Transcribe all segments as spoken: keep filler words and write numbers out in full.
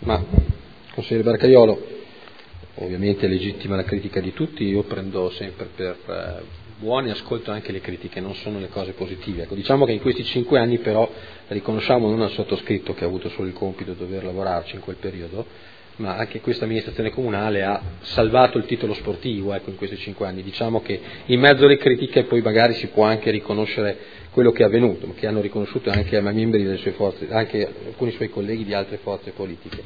Ma, consigliere Barcaiolo, ovviamente è legittima la critica di tutti, io prendo sempre per eh, buone, ascolto anche le critiche, non sono le cose positive. Ecco, diciamo che in questi cinque anni però riconosciamo non al sottoscritto, che ha avuto solo il compito di dover lavorarci in quel periodo, ma anche questa amministrazione comunale ha salvato il titolo sportivo, ecco, in questi cinque anni. Diciamo che in mezzo alle critiche poi magari si può anche riconoscere quello che è avvenuto, che hanno riconosciuto anche a membri delle sue forze, anche alcuni suoi colleghi di altre forze politiche.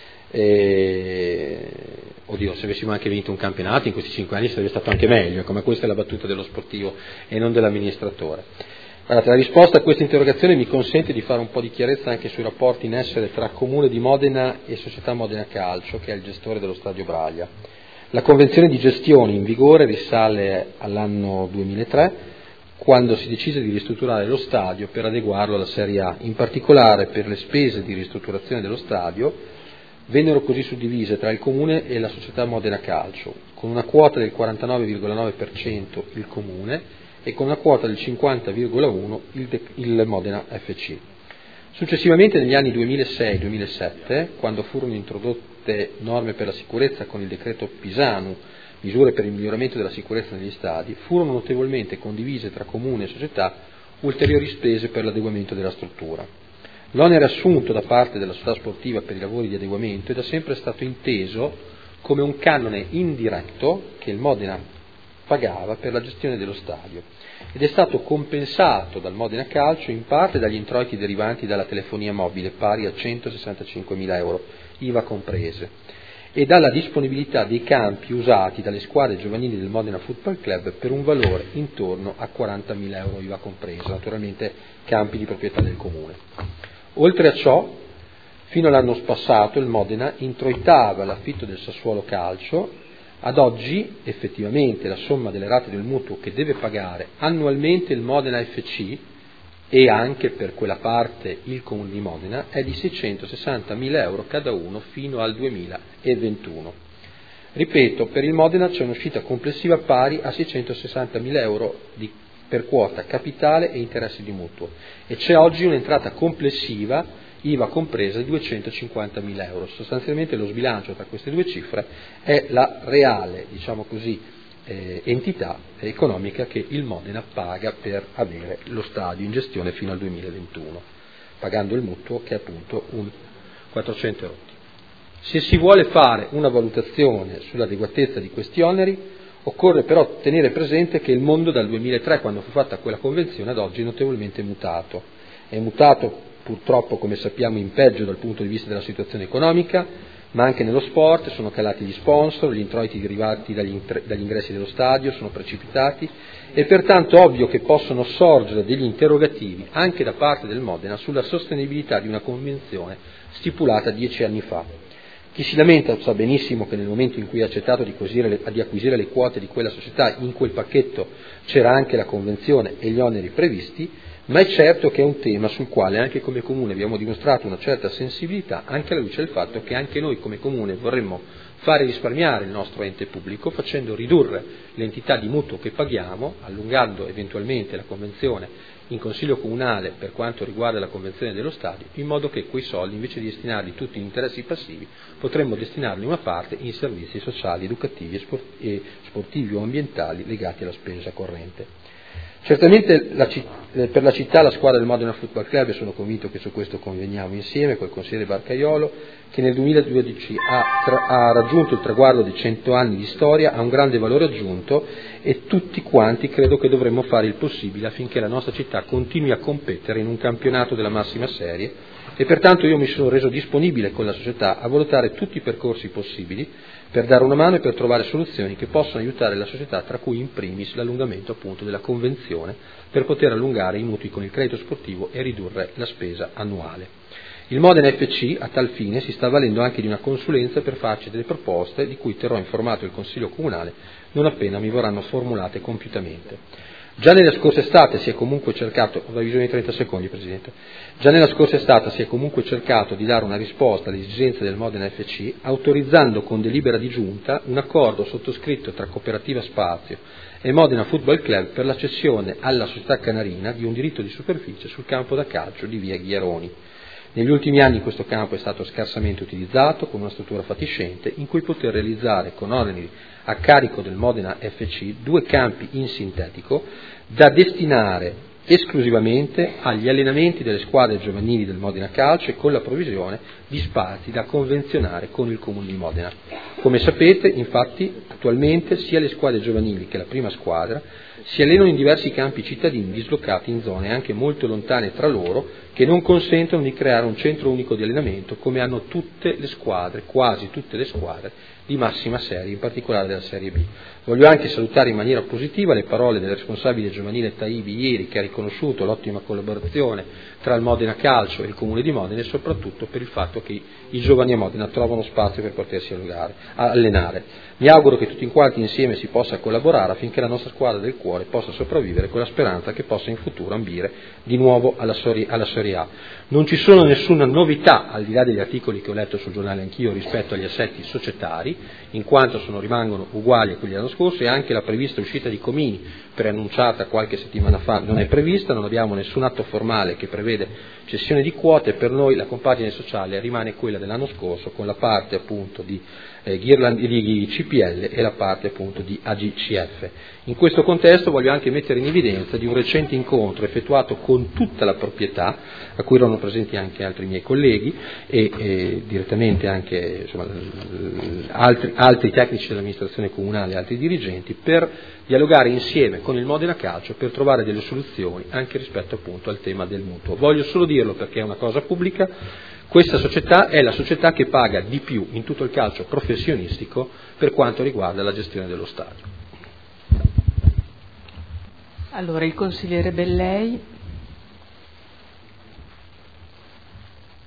E, oddio, se avessimo anche vinto un campionato in questi cinque anni sarebbe stato anche meglio, come questa è la battuta dello sportivo e non dell'amministratore. Guardate, la risposta a questa interrogazione mi consente di fare un po' di chiarezza anche sui rapporti in essere tra Comune di Modena e Società Modena Calcio, che è il gestore dello Stadio Braglia. La convenzione di gestione in vigore risale all'anno duemilatré, quando si decise di ristrutturare lo stadio per adeguarlo alla Serie A. In particolare, per le spese di ristrutturazione dello stadio vennero così suddivise tra il Comune e la Società Modena Calcio, con una quota del quarantanove virgola nove per cento il Comune e con una quota del cinquanta virgola uno per cento il, il Modena F C. Successivamente, negli anni duemilasei duemilasette, quando furono introdotte norme per la sicurezza con il decreto Pisanu, misure per il miglioramento della sicurezza negli stadi, furono notevolmente condivise tra Comune e società ulteriori spese per l'adeguamento della struttura. L'onere assunto da parte della società sportiva per i lavori di adeguamento è da sempre stato inteso come un canone indiretto che il Modena pagava per la gestione dello stadio ed è stato compensato dal Modena Calcio in parte dagli introiti derivanti dalla telefonia mobile, pari a centosessantacinquemila euro, I V A comprese, e dalla disponibilità dei campi usati dalle squadre giovanili del Modena Football Club per un valore intorno a quarantamila euro, I V A compreso, naturalmente campi di proprietà del Comune. Oltre a ciò, fino all'anno passato il Modena introitava l'affitto del Sassuolo Calcio. Ad oggi effettivamente la somma delle rate del mutuo che deve pagare annualmente il Modena F C e anche per quella parte il Comune di Modena è di seicentosessantamila euro cada uno fino al duemilaventuno. Ripeto, per il Modena c'è un'uscita complessiva pari a seicentosessantamila euro di, per quota capitale e interessi di mutuo, e c'è oggi un'entrata complessiva I V A compresa di duecentocinquantamila euro. Sostanzialmente lo sbilancio tra queste due cifre è la reale, diciamo così, eh, entità economica che il Modena paga per avere lo stadio in gestione fino al duemilaventuno, pagando il mutuo che è appunto un quattrocento euro. Se si vuole fare una valutazione sull'adeguatezza di questi oneri, occorre però tenere presente che il mondo dal duemilatré, quando fu fatta quella convenzione, ad oggi è notevolmente mutato. È mutato purtroppo, come sappiamo, in peggio dal punto di vista della situazione economica, ma anche nello sport sono calati gli sponsor, gli introiti derivati dagli, intre- dagli ingressi dello stadio sono precipitati e pertanto è ovvio che possono sorgere degli interrogativi anche da parte del Modena sulla sostenibilità di una convenzione stipulata dieci anni fa. Chi si lamenta sa benissimo che nel momento in cui ha accettato di acquisire, le, di acquisire le quote di quella società, in quel pacchetto c'era anche la convenzione e gli oneri previsti, ma è certo che è un tema sul quale anche come Comune abbiamo dimostrato una certa sensibilità, anche alla luce del fatto che anche noi come Comune vorremmo fare risparmiare il nostro ente pubblico facendo ridurre l'entità di mutuo che paghiamo, allungando eventualmente la convenzione in Consiglio Comunale per quanto riguarda la convenzione dello stadio, in modo che quei soldi, invece di destinarli tutti in interessi passivi, potremmo destinarli una parte in servizi sociali, educativi e sportivi o ambientali legati alla spesa corrente. Certamente la citt- per la città la squadra del Modena Football Club, e sono convinto che su questo conveniamo insieme col consigliere Barcaiolo, che nel duemiladodici ha, tra- ha raggiunto il traguardo di cento anni di storia, ha un grande valore aggiunto e tutti quanti credo che dovremmo fare il possibile affinché la nostra città continui a competere in un campionato della massima serie, e pertanto io mi sono reso disponibile con la società a valutare tutti i percorsi possibili per dare una mano e per trovare soluzioni che possano aiutare la società, tra cui in primis l'allungamento appunto della convenzione per poter allungare i mutui con il credito sportivo e ridurre la spesa annuale. Il Modena F C a tal fine si sta valendo anche di una consulenza per farci delle proposte di cui terrò informato il Consiglio Comunale non appena mi verranno formulate compiutamente. Già nella scorsa estate si è comunque cercato, ho bisogno di trenta secondi Presidente, già nella scorsa estate si è comunque cercato di dare una risposta alle esigenze del Modena F C, autorizzando con delibera di giunta un accordo sottoscritto tra Cooperativa Spazio e Modena Football Club per la cessione alla società canarina di un diritto di superficie sul campo da calcio di via Ghiaroni. Negli ultimi anni questo campo è stato scarsamente utilizzato, con una struttura fatiscente, in cui poter realizzare con oneri a carico del Modena F C due campi in sintetico da destinare esclusivamente agli allenamenti delle squadre giovanili del Modena Calcio e con la provvisione di spazi da convenzionare con il Comune di Modena. Come sapete, infatti, attualmente sia le squadre giovanili che la prima squadra si allenano in diversi campi cittadini dislocati in zone anche molto lontane tra loro, che non consentono di creare un centro unico di allenamento come hanno tutte le squadre, quasi tutte le squadre di massima serie, in particolare della Serie B. Voglio anche salutare in maniera positiva le parole del responsabile giovanile Taibi ieri, che ha riconosciuto l'ottima collaborazione tra il Modena Calcio e il Comune di Modena, e soprattutto per il fatto che i giovani a Modena trovano spazio per potersi allenare. Mi auguro che tutti quanti insieme si possa collaborare affinché la nostra squadra del cuore possa sopravvivere, con la speranza che possa in futuro ambire di nuovo alla Serie, alla Serie A. Non ci sono nessuna novità, al di là degli articoli che ho letto sul giornale anch'io, rispetto agli assetti societari, in quanto sono, rimangono uguali a quelli dell'anno scorso, e anche la prevista uscita di Comini, preannunciata qualche settimana fa, non è prevista. Non abbiamo nessun atto formale che prevede cessione di quote. Per noi la compagine sociale rimane quella dell'anno scorso, con la parte appunto di eh, Ghirland, di C P L e la parte appunto di A G C F. In questo contesto voglio anche mettere in evidenza di un recente incontro effettuato con tutta la proprietà, a cui erano presenti anche altri miei colleghi e, e direttamente anche insomma, altri, altri tecnici dell'amministrazione comunale e altri dirigenti, per dialogare insieme con il Modena Calcio per trovare delle soluzioni anche rispetto appunto al tema del mutuo. Voglio solo dirlo perché è una cosa pubblica: questa società è la società che paga di più in tutto il calcio professionistico per quanto riguarda la gestione dello stadio. Allora, il consigliere Bellei.